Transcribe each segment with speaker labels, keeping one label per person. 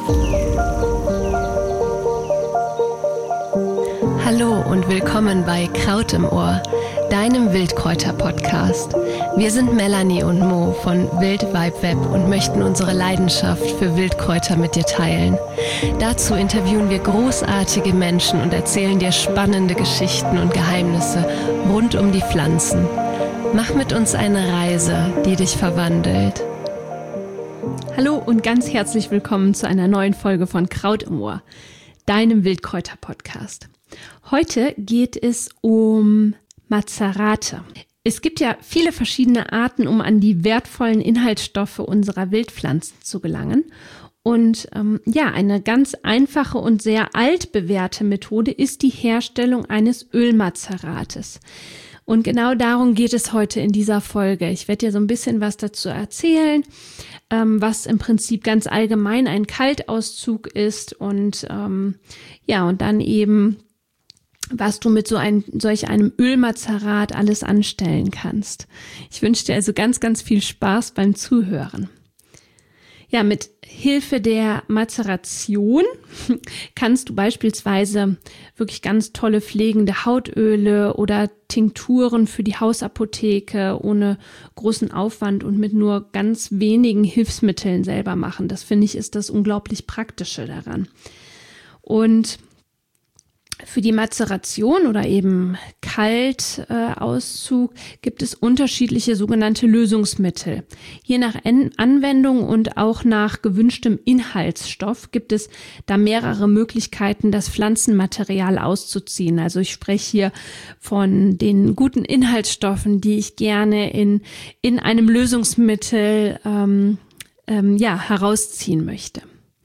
Speaker 1: Hallo und willkommen bei Kraut im Ohr, deinem Wildkräuter-Podcast. Wir sind Melanie und Mo von Wild Vibe Web und möchten unsere Leidenschaft für Wildkräuter mit dir teilen. Dazu interviewen wir großartige Menschen und erzählen dir spannende Geschichten und Geheimnisse rund um die Pflanzen. Mach mit uns eine Reise, die dich verwandelt.
Speaker 2: Hallo und ganz herzlich willkommen zu einer neuen Folge von Kraut im Ohr, deinem Wildkräuter-Podcast. Heute geht es um Mazerate. Es gibt ja viele verschiedene Arten, um an die wertvollen Inhaltsstoffe unserer Wildpflanzen zu gelangen. Und eine ganz einfache und sehr altbewährte Methode ist die Herstellung eines Ölmazerates. Und genau darum geht es heute in dieser Folge. Ich werde dir so ein bisschen was dazu erzählen, was im Prinzip ganz allgemein ein Kaltauszug ist und dann eben, was du mit solch einem Ölmazerat alles anstellen kannst. Ich wünsche dir also ganz, ganz viel Spaß beim Zuhören. Ja, mit Hilfe der Mazeration kannst du beispielsweise wirklich ganz tolle pflegende Hautöle oder Tinkturen für die Hausapotheke ohne großen Aufwand und mit nur ganz wenigen Hilfsmitteln selber machen. Das finde ich ist das unglaublich Praktische daran. Und für die Mazeration oder eben Kaltauszug gibt es unterschiedliche sogenannte Lösungsmittel. Je nach Anwendung und auch nach gewünschtem Inhaltsstoff gibt es da mehrere Möglichkeiten, das Pflanzenmaterial auszuziehen. Also ich spreche hier von den guten Inhaltsstoffen, die ich gerne in einem Lösungsmittel herausziehen möchte.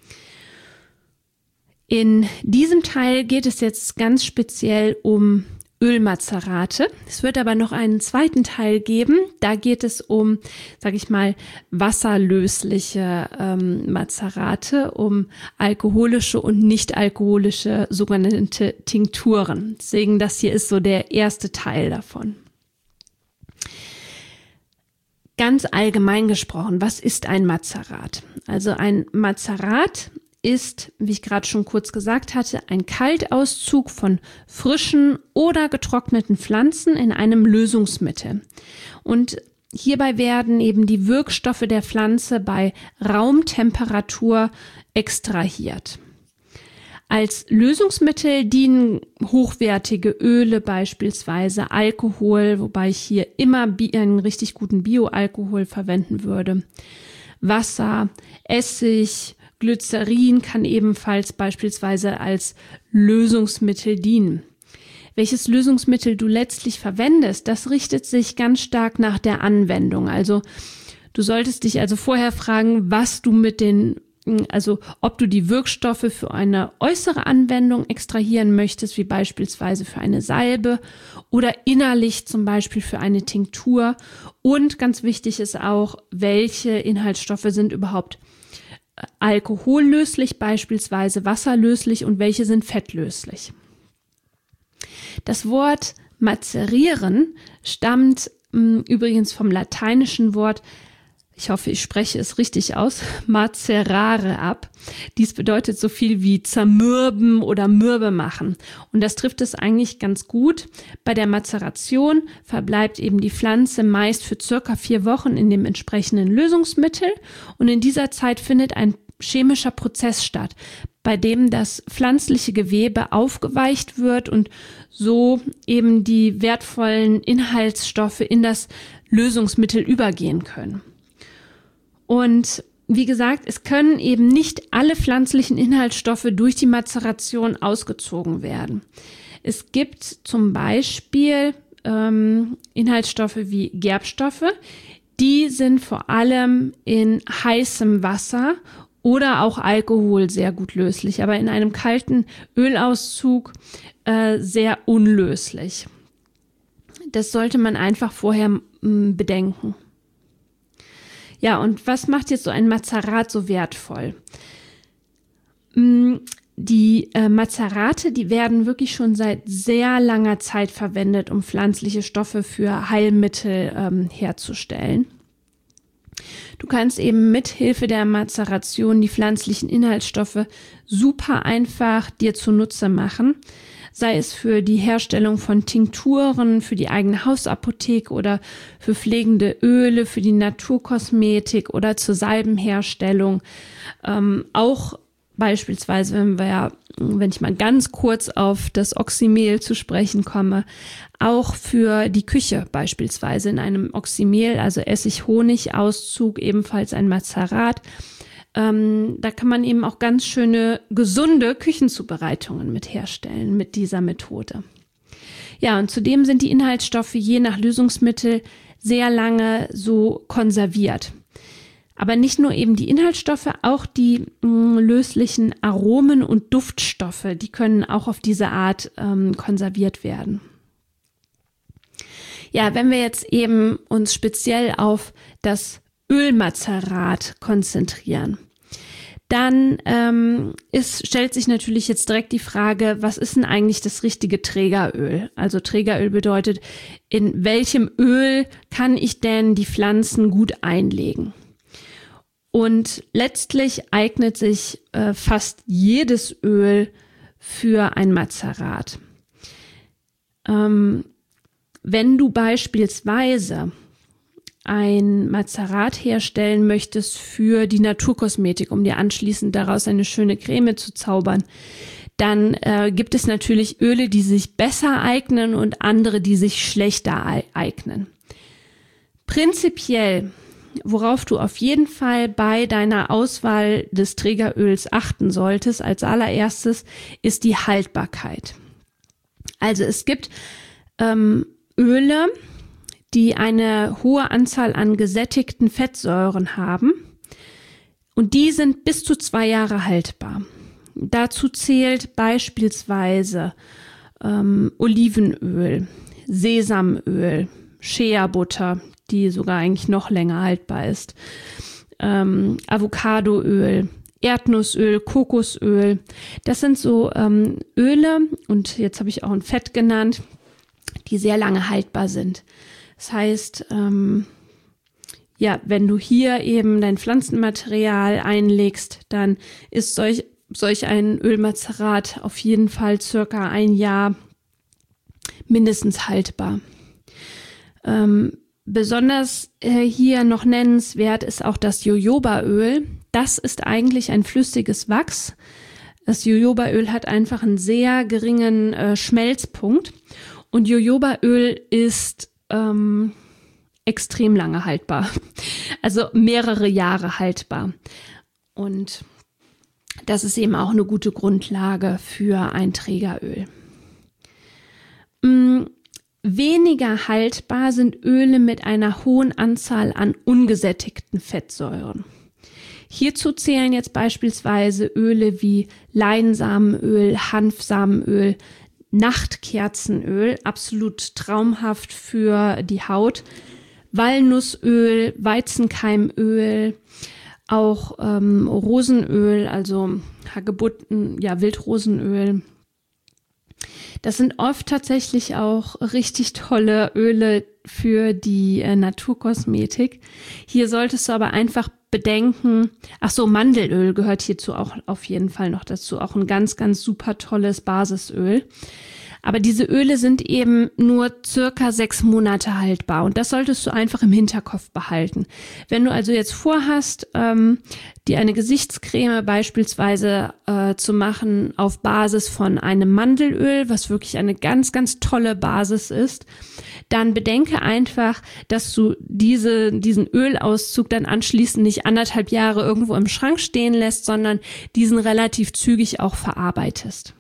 Speaker 2: In diesem Teil geht es jetzt ganz speziell um Ölmazerate. Es wird aber noch einen zweiten Teil geben. Da geht es um, wasserlösliche Mazerate, um alkoholische und nicht alkoholische sogenannte Tinkturen. Deswegen, das hier ist so der erste Teil davon. Ganz allgemein gesprochen, was ist ein Mazerat? Also ein Mazerat ist, wie ich gerade schon kurz gesagt hatte, ein Kaltauszug von frischen oder getrockneten Pflanzen in einem Lösungsmittel. Und hierbei werden eben die Wirkstoffe der Pflanze bei Raumtemperatur extrahiert. Als Lösungsmittel dienen hochwertige Öle, beispielsweise Alkohol, wobei ich hier immer einen richtig guten Bioalkohol verwenden würde, Wasser, Essig, Glycerin kann ebenfalls beispielsweise als Lösungsmittel dienen. Welches Lösungsmittel du letztlich verwendest, das richtet sich ganz stark nach der Anwendung. Also du solltest dich also vorher fragen, ob du die Wirkstoffe für eine äußere Anwendung extrahieren möchtest, wie beispielsweise für eine Salbe oder innerlich zum Beispiel für eine Tinktur. Und ganz wichtig ist auch, welche Inhaltsstoffe sind überhaupt alkohollöslich, beispielsweise wasserlöslich, und welche sind fettlöslich. Das Wort mazerieren stammt übrigens vom lateinischen Wort, ich hoffe, ich spreche es richtig aus, mazerare ab. Dies bedeutet so viel wie zermürben oder mürbe machen. Und das trifft es eigentlich ganz gut. Bei der Mazeration verbleibt eben die Pflanze meist für circa 4 Wochen in dem entsprechenden Lösungsmittel. Und in dieser Zeit findet ein chemischer Prozess statt, bei dem das pflanzliche Gewebe aufgeweicht wird und so eben die wertvollen Inhaltsstoffe in das Lösungsmittel übergehen können. Und wie gesagt, es können eben nicht alle pflanzlichen Inhaltsstoffe durch die Mazeration ausgezogen werden. Es gibt zum Beispiel Inhaltsstoffe wie Gerbstoffe, die sind vor allem in heißem Wasser oder auch Alkohol sehr gut löslich, aber in einem kalten Ölauszug sehr unlöslich. Das sollte man einfach vorher bedenken. Ja, und was macht jetzt so ein Mazerat so wertvoll? Die Mazerate, die werden wirklich schon seit sehr langer Zeit verwendet, um pflanzliche Stoffe für Heilmittel herzustellen. Du kannst eben mit Hilfe der Mazeration die pflanzlichen Inhaltsstoffe super einfach dir zunutze machen, sei es für die Herstellung von Tinkturen, für die eigene Hausapotheke oder für pflegende Öle, für die Naturkosmetik oder zur Salbenherstellung. Auch beispielsweise, wenn ich mal ganz kurz auf das Oxymehl zu sprechen komme, auch für die Küche beispielsweise in einem Oxymehl, also Essig-Honig-Auszug, ebenfalls ein Mazerat. Da kann man eben auch ganz schöne, gesunde Küchenzubereitungen mit herstellen mit dieser Methode. Ja, und zudem sind die Inhaltsstoffe je nach Lösungsmittel sehr lange so konserviert. Aber nicht nur eben die Inhaltsstoffe, auch die löslichen Aromen und Duftstoffe, die können auch auf diese Art konserviert werden. Ja, wenn wir jetzt eben uns speziell auf das Ölmazerat konzentrieren, dann stellt sich natürlich jetzt direkt die Frage, was ist denn eigentlich das richtige Trägeröl? Also Trägeröl bedeutet, in welchem Öl kann ich denn die Pflanzen gut einlegen? Und letztlich eignet sich fast jedes Öl für ein Mazerat. Wenn du beispielsweise ein Mazerat herstellen möchtest für die Naturkosmetik, um dir anschließend daraus eine schöne Creme zu zaubern, dann gibt es natürlich Öle, die sich besser eignen und andere, die sich schlechter eignen. Prinzipiell, worauf du auf jeden Fall bei deiner Auswahl des Trägeröls achten solltest, als allererstes, ist die Haltbarkeit. Also es gibt Öle, die eine hohe Anzahl an gesättigten Fettsäuren haben und die sind bis zu 2 Jahre haltbar. Dazu zählt beispielsweise Olivenöl, Sesamöl, Shea-Butter, die sogar eigentlich noch länger haltbar ist, Avocadoöl, Erdnussöl, Kokosöl. Das sind so Öle, und jetzt habe ich auch ein Fett genannt, die sehr lange haltbar sind. Das heißt, wenn du hier eben dein Pflanzenmaterial einlegst, dann ist solch ein Ölmazerat auf jeden Fall circa 1 Jahr mindestens haltbar. Besonders hier noch nennenswert ist auch das Jojobaöl. Das ist eigentlich ein flüssiges Wachs. Das Jojobaöl hat einfach einen sehr geringen Schmelzpunkt. Und Jojobaöl ist extrem lange haltbar. Also mehrere Jahre haltbar. Und das ist eben auch eine gute Grundlage für ein Trägeröl. Weniger haltbar sind Öle mit einer hohen Anzahl an ungesättigten Fettsäuren. Hierzu zählen jetzt beispielsweise Öle wie Leinsamenöl, Hanfsamenöl, Nachtkerzenöl, absolut traumhaft für die Haut, Walnussöl, Weizenkeimöl, auch Rosenöl, also Hagebutten, Wildrosenöl. Das sind oft tatsächlich auch richtig tolle Öle für die Naturkosmetik. Hier solltest du aber einfach bedenken, Mandelöl gehört hierzu auch auf jeden Fall noch dazu, auch ein ganz, ganz super tolles Basisöl. Aber diese Öle sind eben nur circa 6 Monate haltbar und das solltest du einfach im Hinterkopf behalten. Wenn du also jetzt vorhast, dir eine Gesichtscreme beispielsweise zu machen auf Basis von einem Mandelöl, was wirklich eine ganz, ganz tolle Basis ist, dann bedenke einfach, dass du diesen Ölauszug dann anschließend nicht 1,5 Jahre irgendwo im Schrank stehen lässt, sondern diesen relativ zügig auch verarbeitest.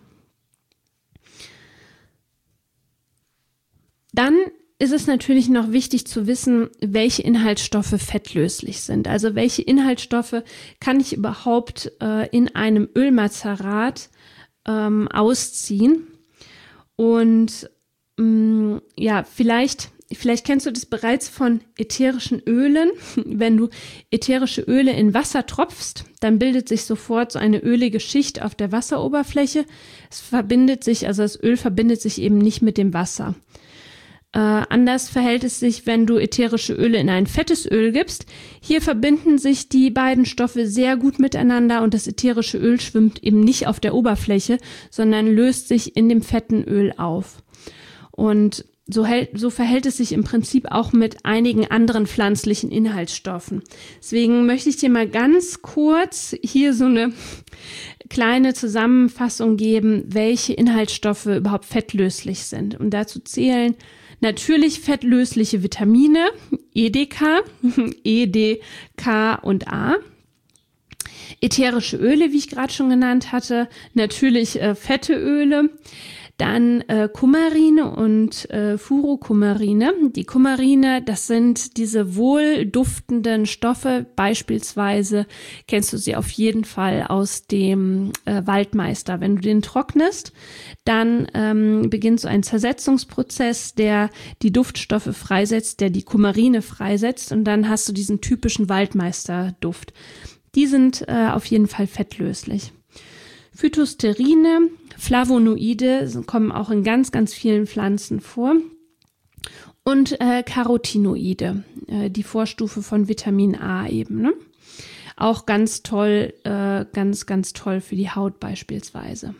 Speaker 2: Dann ist es natürlich noch wichtig zu wissen, welche Inhaltsstoffe fettlöslich sind. Also welche Inhaltsstoffe kann ich überhaupt in einem Ölmazerat ausziehen. Und vielleicht kennst du das bereits von ätherischen Ölen. Wenn du ätherische Öle in Wasser tropfst, dann bildet sich sofort so eine ölige Schicht auf der Wasseroberfläche. Das Öl verbindet sich eben nicht mit dem Wasser. Anders verhält es sich, wenn du ätherische Öle in ein fettes Öl gibst. Hier verbinden sich die beiden Stoffe sehr gut miteinander und das ätherische Öl schwimmt eben nicht auf der Oberfläche, sondern löst sich in dem fetten Öl auf. Und so verhält es sich im Prinzip auch mit einigen anderen pflanzlichen Inhaltsstoffen. Deswegen möchte ich dir mal ganz kurz hier so eine kleine Zusammenfassung geben, welche Inhaltsstoffe überhaupt fettlöslich sind. Und dazu zählen natürlich fettlösliche Vitamine, EDK, E, D, K und A. Ätherische Öle, wie ich gerade schon genannt hatte, natürlich fette Öle. Dann Kumarine und Furokumarine. Die Kumarine, das sind diese wohlduftenden Stoffe. Beispielsweise kennst du sie auf jeden Fall aus dem Waldmeister. Wenn du den trocknest, dann beginnt so ein Zersetzungsprozess, der die Duftstoffe freisetzt, der die Kumarine freisetzt. Und dann hast du diesen typischen Waldmeisterduft. Die sind auf jeden Fall fettlöslich. Phytosterine, Flavonoide kommen auch in ganz, ganz vielen Pflanzen vor. Und Carotinoide, die Vorstufe von Vitamin A eben. Ne? Auch ganz toll, ganz, ganz toll für die Haut beispielsweise.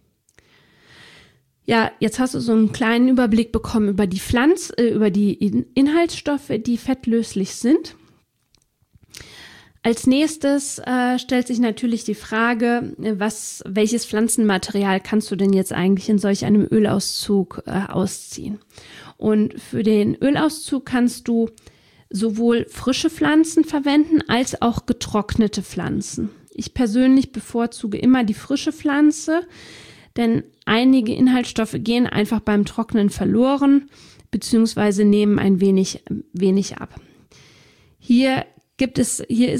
Speaker 2: Ja, jetzt hast du so einen kleinen Überblick bekommen über die Inhaltsstoffe, die fettlöslich sind. Als nächstes stellt sich natürlich die Frage, welches Pflanzenmaterial kannst du denn jetzt eigentlich in solch einem Ölauszug ausziehen? Und für den Ölauszug kannst du sowohl frische Pflanzen verwenden als auch getrocknete Pflanzen. Ich persönlich bevorzuge immer die frische Pflanze, denn einige Inhaltsstoffe gehen einfach beim Trocknen verloren bzw. nehmen ein wenig ab. Hier gibt es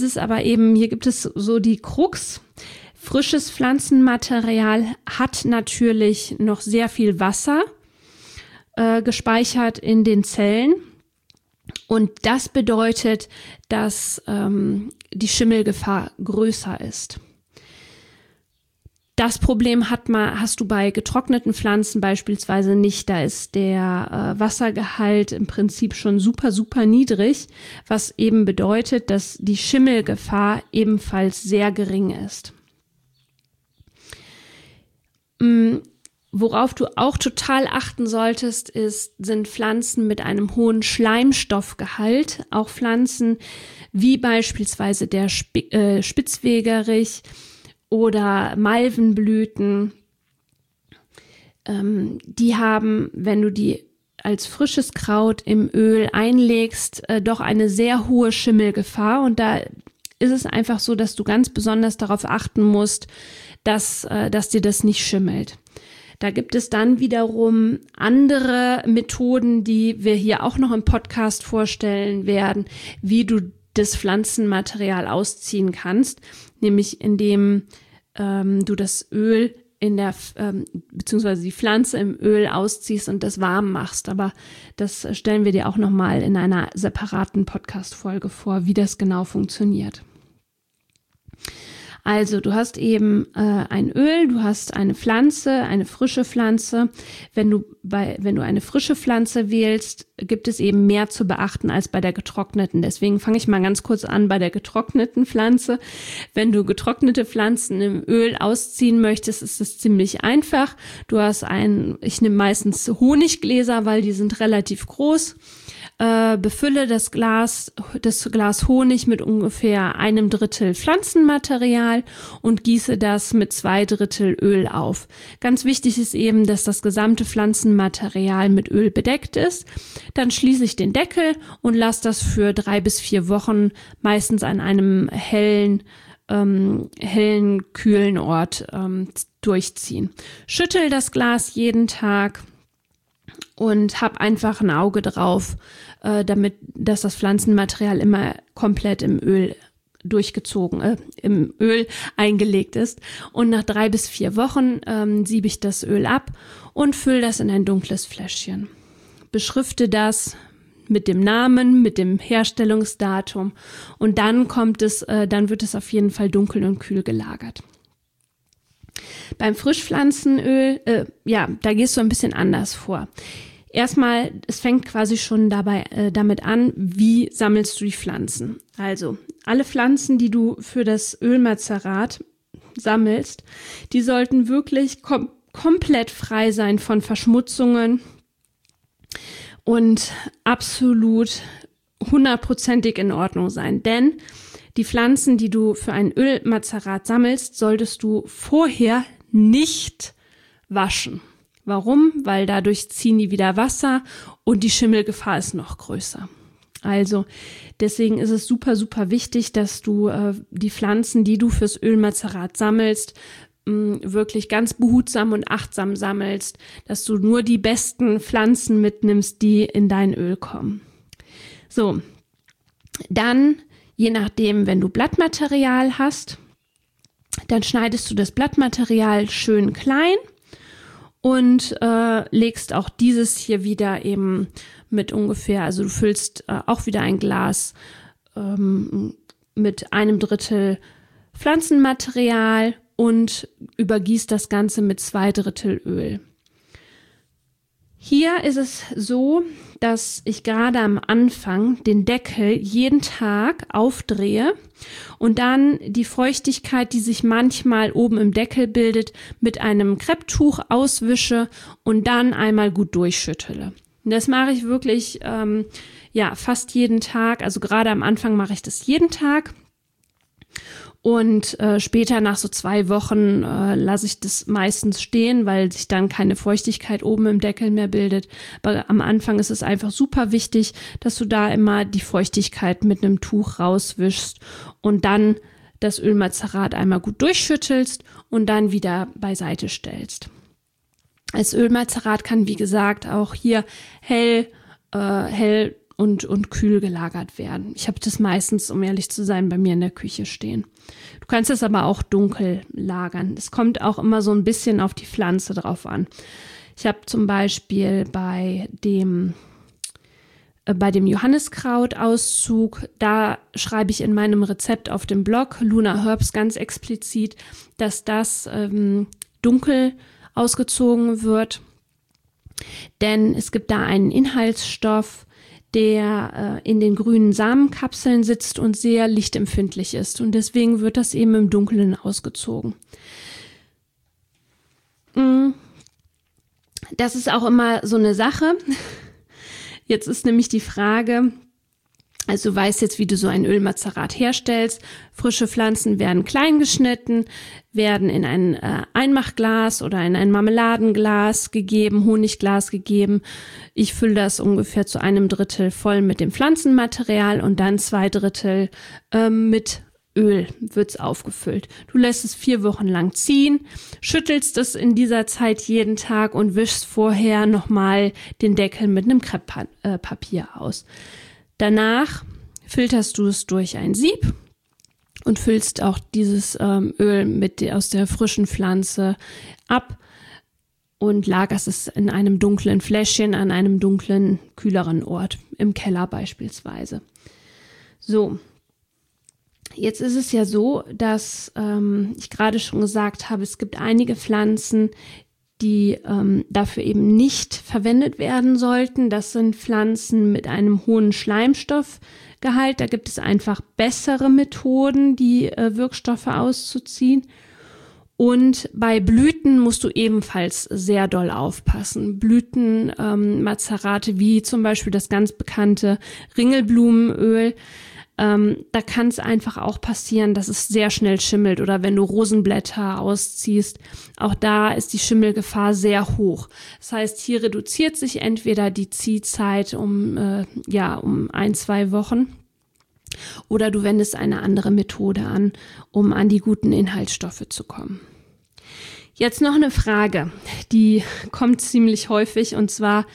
Speaker 2: so die Krux. Frisches Pflanzenmaterial hat natürlich noch sehr viel Wasser gespeichert in den Zellen. Und das bedeutet, dass die Schimmelgefahr größer ist. Das Problem hast du bei getrockneten Pflanzen beispielsweise nicht. Da ist der Wassergehalt im Prinzip schon super, super niedrig, was eben bedeutet, dass die Schimmelgefahr ebenfalls sehr gering ist. Worauf du auch total achten solltest, sind Pflanzen mit einem hohen Schleimstoffgehalt. Auch Pflanzen wie beispielsweise der Spitzwegerich oder Malvenblüten, die haben, wenn du die als frisches Kraut im Öl einlegst, doch eine sehr hohe Schimmelgefahr. Und da ist es einfach so, dass du ganz besonders darauf achten musst, dass dir das nicht schimmelt. Da gibt es dann wiederum andere Methoden, die wir hier auch noch im Podcast vorstellen werden, wie du das Pflanzenmaterial ausziehen kannst, nämlich indem du das Öl beziehungsweise die Pflanze im Öl ausziehst und das warm machst. Aber das stellen wir dir auch nochmal in einer separaten Podcast-Folge vor, wie das genau funktioniert. Also du hast eben ein Öl, du hast eine Pflanze, eine frische Pflanze. Wenn du eine frische Pflanze wählst, gibt es eben mehr zu beachten als bei der getrockneten. Deswegen fange ich mal ganz kurz an bei der getrockneten Pflanze. Wenn du getrocknete Pflanzen im Öl ausziehen möchtest, ist es ziemlich einfach. Ich nehme meistens Honiggläser, weil die sind relativ groß. Befülle das Glas Honig mit ungefähr 1/3 Pflanzenmaterial und gieße das mit 2/3 Öl auf. Ganz wichtig ist eben, dass das gesamte Pflanzenmaterial mit Öl bedeckt ist. Dann schließe ich den Deckel und lasse das für 3 bis 4 Wochen meistens an einem hellen, kühlen Ort durchziehen. Schüttel das Glas jeden Tag und hab einfach ein Auge drauf, dass das Pflanzenmaterial immer komplett im Öl im Öl eingelegt ist. Und nach 3 bis 4 Wochen siebe ich das Öl ab und fülle das in ein dunkles Fläschchen. Beschrifte das mit dem Namen, mit dem Herstellungsdatum und dann wird es auf jeden Fall dunkel und kühl gelagert. Beim Frischpflanzenöl, da gehst du ein bisschen anders vor. erstmal, es fängt quasi schon damit an, wie sammelst du die Pflanzen. Also alle Pflanzen, die du für das Ölmazerat sammelst, die sollten wirklich komplett frei sein von Verschmutzungen und absolut 100%ig in Ordnung sein. Denn die Pflanzen, die du für ein Ölmazerat sammelst, solltest du vorher nicht waschen. Warum? Weil dadurch ziehen die wieder Wasser und die Schimmelgefahr ist noch größer. Also deswegen ist es super, super wichtig, dass du die Pflanzen, die du fürs Ölmazerat sammelst, wirklich ganz behutsam und achtsam sammelst, dass du nur die besten Pflanzen mitnimmst, die in dein Öl kommen. So, dann, je nachdem, wenn du Blattmaterial hast, dann schneidest du das Blattmaterial schön klein und legst auch dieses hier wieder eben mit ungefähr, also du füllst auch wieder ein Glas mit 1/3 Pflanzenmaterial und übergießt das Ganze mit 2/3 Öl. Hier ist es so, dass ich gerade am Anfang den Deckel jeden Tag aufdrehe und dann die Feuchtigkeit, die sich manchmal oben im Deckel bildet, mit einem Krepptuch auswische und dann einmal gut durchschüttele. Und das mache ich wirklich fast jeden Tag. Also gerade am Anfang mache ich das jeden Tag. Und später nach so 2 Wochen lasse ich das meistens stehen, weil sich dann keine Feuchtigkeit oben im Deckel mehr bildet. Aber am Anfang ist es einfach super wichtig, dass du da immer die Feuchtigkeit mit einem Tuch rauswischst und dann das Ölmazerat einmal gut durchschüttelst und dann wieder beiseite stellst. Das Ölmazerat kann, wie gesagt, auch hier hell und kühl gelagert werden. Ich habe das meistens, um ehrlich zu sein, bei mir in der Küche stehen. Du kannst es aber auch dunkel lagern. Es kommt auch immer so ein bisschen auf die Pflanze drauf an. Ich habe zum Beispiel bei dem Johanniskraut-Auszug, da schreibe ich in meinem Rezept auf dem Blog Luna Herbs ganz explizit, dass das dunkel ausgezogen wird. Denn es gibt da einen Inhaltsstoff, der in den grünen Samenkapseln sitzt und sehr lichtempfindlich ist. Und deswegen wird das eben im Dunkeln ausgezogen. Das ist auch immer so eine Sache. Jetzt ist nämlich die Frage, also du weißt jetzt, wie du so ein Ölmazerat herstellst. Frische Pflanzen werden klein geschnitten, werden in ein Einmachglas oder in ein Marmeladenglas gegeben, Honigglas gegeben. Ich fülle das ungefähr zu 1/3 voll mit dem Pflanzenmaterial und dann 2/3 mit Öl wird's aufgefüllt. Du lässt es 4 Wochen lang ziehen, schüttelst es in dieser Zeit jeden Tag und wischst vorher nochmal den Deckel mit einem Krepppapier aus. Danach filterst du es durch ein Sieb und füllst auch dieses Öl aus der frischen Pflanze ab und lagerst es in einem dunklen Fläschchen an einem dunklen, kühleren Ort, im Keller beispielsweise. So, jetzt ist es ja so, dass ich gerade schon gesagt habe, es gibt einige Pflanzen, die dafür eben nicht verwendet werden sollten. Das sind Pflanzen mit einem hohen Schleimstoffgehalt. Da gibt es einfach bessere Methoden, die Wirkstoffe auszuziehen. Und bei Blüten musst du ebenfalls sehr doll aufpassen. Blütenmazerate wie zum Beispiel das ganz bekannte Ringelblumenöl. Da kann es einfach auch passieren, dass es sehr schnell schimmelt oder wenn du Rosenblätter ausziehst, auch da ist die Schimmelgefahr sehr hoch. Das heißt, hier reduziert sich entweder die Ziehzeit um 1-2 Wochen oder du wendest eine andere Methode an, um an die guten Inhaltsstoffe zu kommen. Jetzt noch eine Frage, die kommt ziemlich häufig und zwar,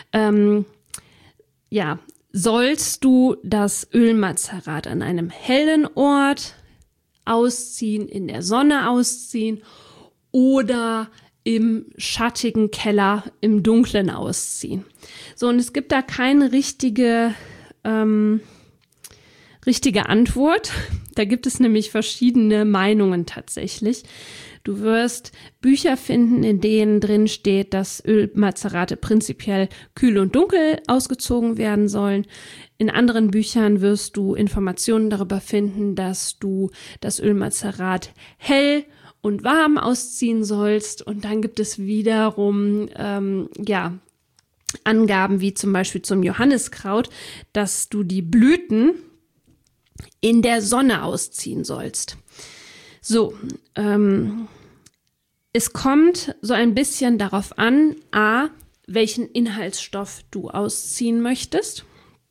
Speaker 2: sollst du das Ölmazerat an einem hellen Ort ausziehen, in der Sonne ausziehen oder im schattigen Keller im Dunklen ausziehen? So, und es gibt da keine richtige richtige Antwort. Da gibt es nämlich verschiedene Meinungen tatsächlich. Du wirst Bücher finden, in denen drin steht, dass Ölmazerate prinzipiell kühl und dunkel ausgezogen werden sollen. In anderen Büchern wirst du Informationen darüber finden, dass du das Ölmazerat hell und warm ausziehen sollst. Und dann gibt es wiederum Angaben wie zum Beispiel zum Johanniskraut, dass du die Blüten in der Sonne ausziehen sollst. So, es kommt so ein bisschen darauf an, a, welchen Inhaltsstoff du ausziehen möchtest.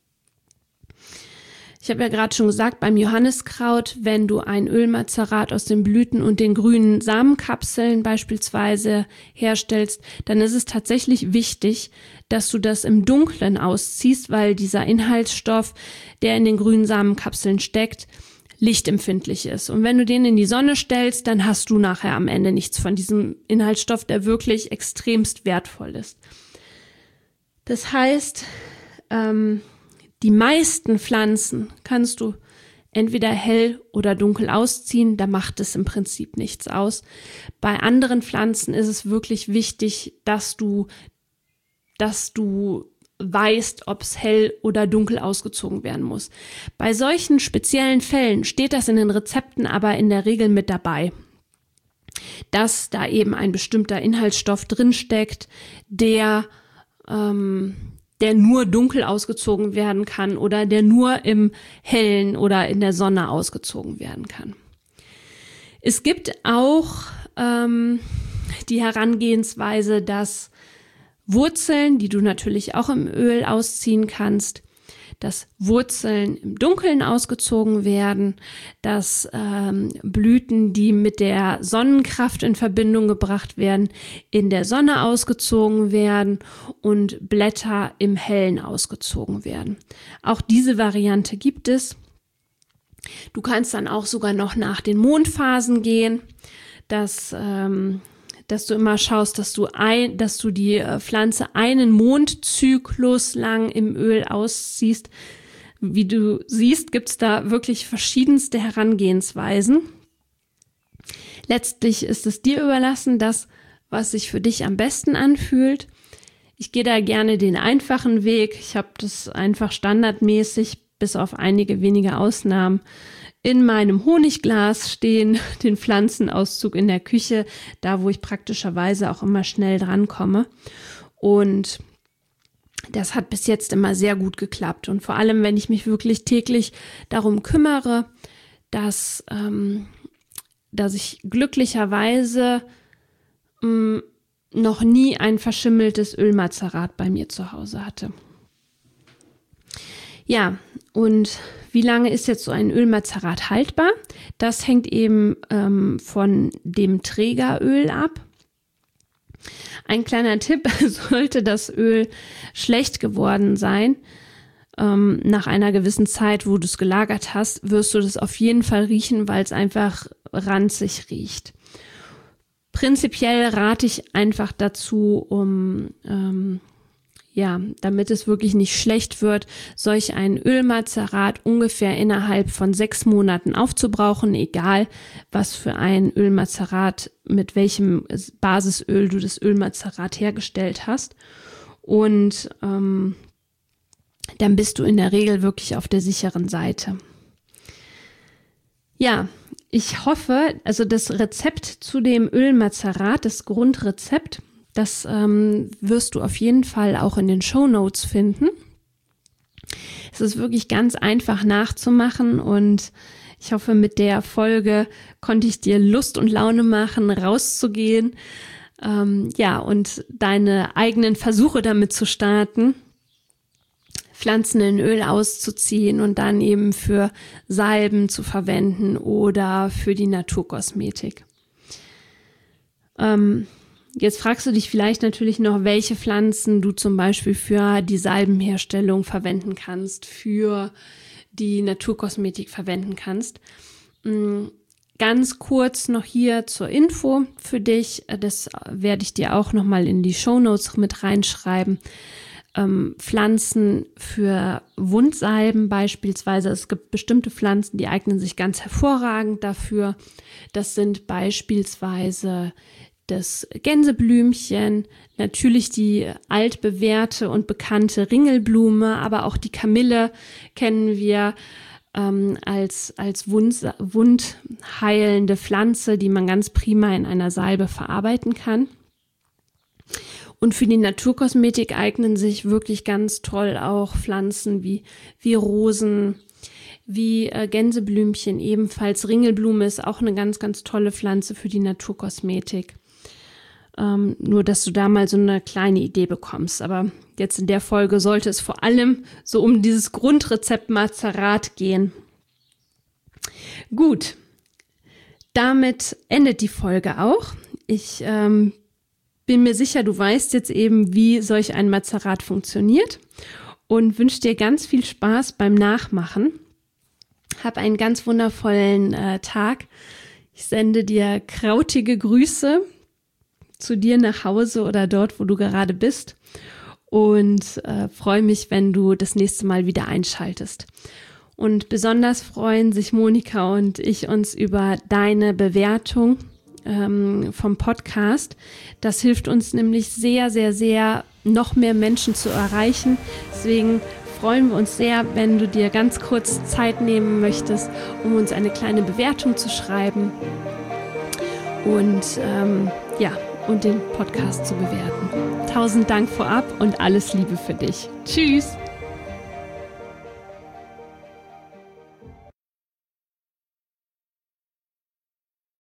Speaker 2: Ich habe ja gerade schon gesagt, beim Johanniskraut, wenn du ein Ölmazerat aus den Blüten und den grünen Samenkapseln beispielsweise herstellst, dann ist es tatsächlich wichtig, dass du das im Dunklen ausziehst, weil dieser Inhaltsstoff, der in den grünen Samenkapseln steckt, lichtempfindlich ist. Und wenn du den in die Sonne stellst, dann hast du nachher am Ende nichts von diesem Inhaltsstoff, der wirklich extremst wertvoll ist. Das heißt, die meisten Pflanzen kannst du entweder hell oder dunkel ausziehen, da macht es im Prinzip nichts aus. Bei anderen Pflanzen ist es wirklich wichtig, dass du weißt, ob es hell oder dunkel ausgezogen werden muss. Bei solchen speziellen Fällen steht das in den Rezepten aber in der Regel mit dabei, dass da eben ein bestimmter Inhaltsstoff drinsteckt, der nur dunkel ausgezogen werden kann oder der nur im Hellen oder in der Sonne ausgezogen werden kann. Es gibt auch die Herangehensweise, dass Wurzeln, die du natürlich auch im Öl ausziehen kannst, dass Wurzeln im Dunkeln ausgezogen werden, dass Blüten, die mit der Sonnenkraft in Verbindung gebracht werden, in der Sonne ausgezogen werden und Blätter im Hellen ausgezogen werden. Auch diese Variante gibt es. Du kannst dann auch sogar noch nach den Mondphasen gehen, dass du immer schaust, dass du die Pflanze einen Mondzyklus lang im Öl ausziehst. Wie du siehst, gibt es da wirklich verschiedenste Herangehensweisen. Letztlich ist es dir überlassen, das, was sich für dich am besten anfühlt. Ich gehe da gerne den einfachen Weg. Ich habe das einfach standardmäßig, bis auf einige wenige Ausnahmen, in meinem Honigglas stehen, den Pflanzenauszug in der Küche, da wo ich praktischerweise auch immer schnell drankomme. Und das hat bis jetzt immer sehr gut geklappt. Und vor allem, wenn ich mich wirklich täglich darum kümmere, dass ich glücklicherweise noch nie ein verschimmeltes Ölmazerat bei mir zu Hause hatte. Ja, und wie lange ist jetzt so ein Ölmazerat haltbar? Das hängt eben von dem Trägeröl ab. Ein kleiner Tipp, sollte das Öl schlecht geworden sein, nach einer gewissen Zeit, wo du es gelagert hast, wirst du das auf jeden Fall riechen, weil es einfach ranzig riecht. Prinzipiell rate ich einfach dazu, damit es wirklich nicht schlecht wird, solch ein Ölmazerat ungefähr innerhalb von 6 Monaten aufzubrauchen, egal was für ein Ölmazerat, mit welchem Basisöl du das Ölmazerat hergestellt hast. Und dann bist du in der Regel wirklich auf der sicheren Seite. Ja, ich hoffe, also das Rezept zu dem Ölmazerat, das Grundrezept, das wirst du auf jeden Fall auch in den Shownotes finden. Es ist wirklich ganz einfach nachzumachen und ich hoffe, mit der Folge konnte ich dir Lust und Laune machen, rauszugehen, und deine eigenen Versuche damit zu starten, Pflanzen in Öl auszuziehen und dann eben für Salben zu verwenden oder für die Naturkosmetik. Jetzt fragst du dich vielleicht natürlich noch, welche Pflanzen du zum Beispiel für die Salbenherstellung verwenden kannst, für die Naturkosmetik verwenden kannst. Ganz kurz noch hier zur Info für dich, das werde ich dir auch nochmal in die Shownotes mit reinschreiben. Pflanzen für Wundsalben beispielsweise. Es gibt bestimmte Pflanzen, die eignen sich ganz hervorragend dafür. Das sind beispielsweise das Gänseblümchen, natürlich die altbewährte und bekannte Ringelblume, aber auch die Kamille kennen wir als wundheilende Pflanze, die man ganz prima in einer Salbe verarbeiten kann. Und für die Naturkosmetik eignen sich wirklich ganz toll auch Pflanzen wie Rosen, wie Gänseblümchen ebenfalls. Ringelblume ist auch eine ganz, ganz tolle Pflanze für die Naturkosmetik. Nur, dass du da mal so eine kleine Idee bekommst. Aber jetzt in der Folge sollte es vor allem so um dieses Grundrezept Mazerat gehen. Gut, damit endet die Folge auch. Ich bin mir sicher, du weißt jetzt eben, wie solch ein Mazerat funktioniert und wünsche dir ganz viel Spaß beim Nachmachen. Hab einen ganz wundervollen Tag. Ich sende dir krautige Grüße zu dir nach Hause oder dort, wo du gerade bist und freue mich, wenn du das nächste Mal wieder einschaltest. Und besonders freuen sich Monika und ich uns über deine Bewertung vom Podcast. Das hilft uns nämlich sehr, sehr, sehr, noch mehr Menschen zu erreichen. Deswegen freuen wir uns sehr, wenn du dir ganz kurz Zeit nehmen möchtest, um uns eine kleine Bewertung zu schreiben und und den Podcast zu bewerten. 1000 Dank vorab und alles Liebe für dich. Tschüss!